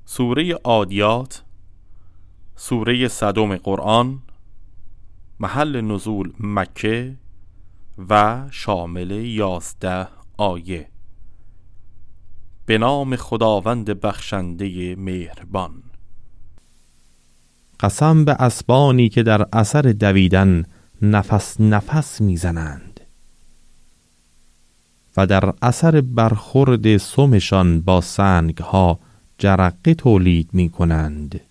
سوره عادیات، سوره صدم قرآن، محل نزول مکه و شامل 11 آیه. به نام خداوند بخشنده مهربان. قسم به اسبانی که در اثر دویدن نفس نفس میزنند و در اثر برخورد سمشان با سنگها جرقه تولید می کنند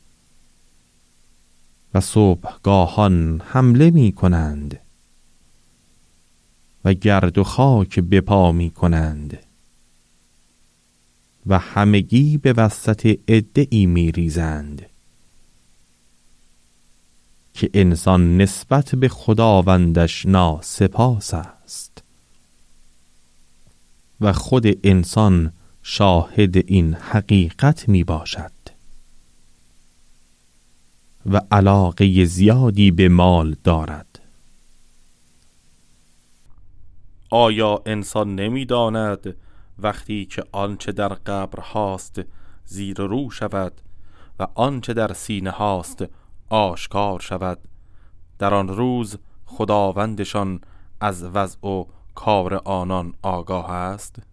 و صبحگاهان حمله می کنند و گرد و خاک به پا می کنند و همگی به وسط عده‌ای می ریزند که انسان نسبت به خداوندش ناسپاس است و خود انسان شاهد این حقیقت می باشد و علاقه زیادی به مال دارد. آیا انسان نمی داند وقتی که آنچه در قبر هاست زیر رو شود و آنچه در سینه هاست آشکار شود، در آن روز خداوندشان از وضع و کار آنان آگاه است؟